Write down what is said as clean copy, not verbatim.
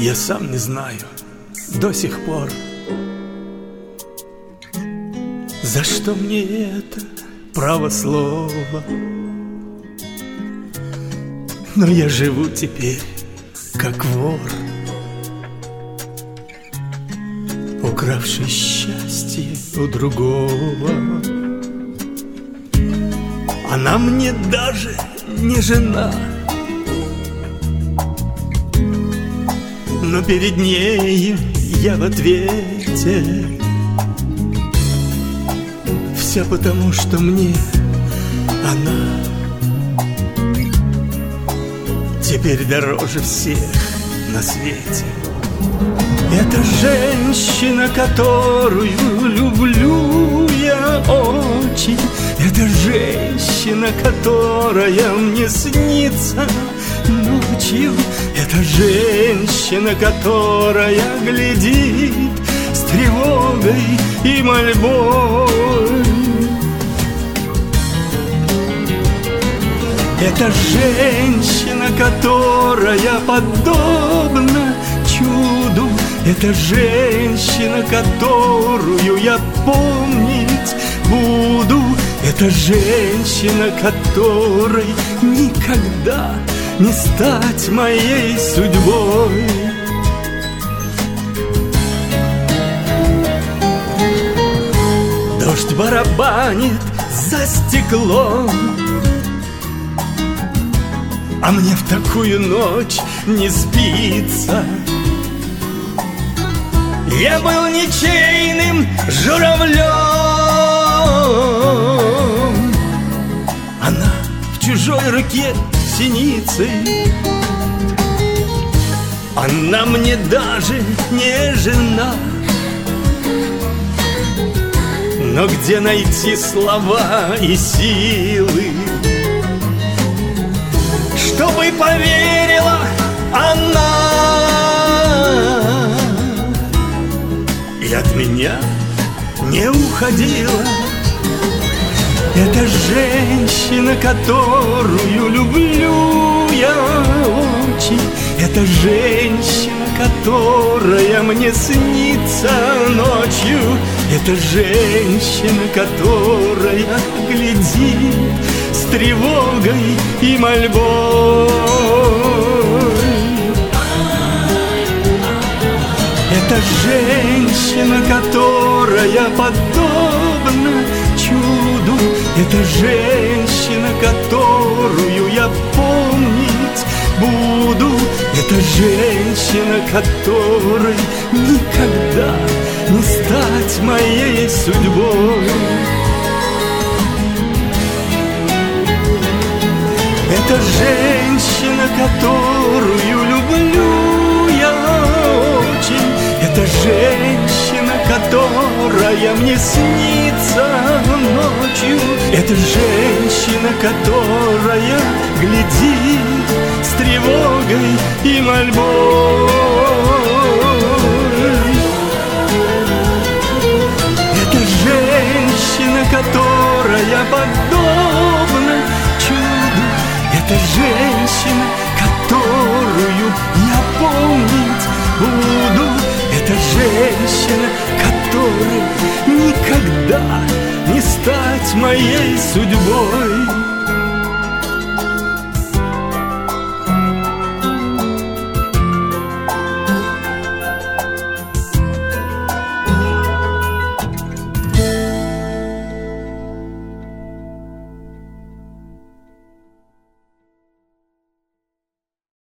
Я сам не знаю до сих пор, за что мне это право слова. Но я живу теперь как вор, укравший счастье у другого. Она мне даже не жена, но перед нею я в ответе. Все потому, что мне она теперь дороже всех на свете. Это женщина, которую люблю я очень. Это женщина, которая мне снится ночью. Это женщина, которая глядит с тревогой и мольбой. Это женщина, которая подобна чуду. Это женщина, которую я помнить буду. Это женщина, которой никогда не стать моей судьбой. Дождь барабанит за стеклом, а мне в такую ночь не спится. Я был ничейным журавлем, она в чужой руке синицей. Она мне даже не жена, но где найти слова и силы, чтобы поверила она и от меня не уходила. Это женщина, которую люблю я очень. Это женщина, которая мне снится ночью. Это женщина, которая глядит с тревогой и мольбой. Это женщина, которая подобна чуду. Это женщина, которую я помнить буду. Это женщина, которой никогда не стать моей судьбой. Это женщина, которую люблю я очень. Это женщина, которая мне снится ночью. Это женщина, которая глядит с тревогой и мольбой. Это женщина, которая подобна чуду. Это женщина, которую я помнить буду. Это женщина, которой никогда не стать моей судьбой.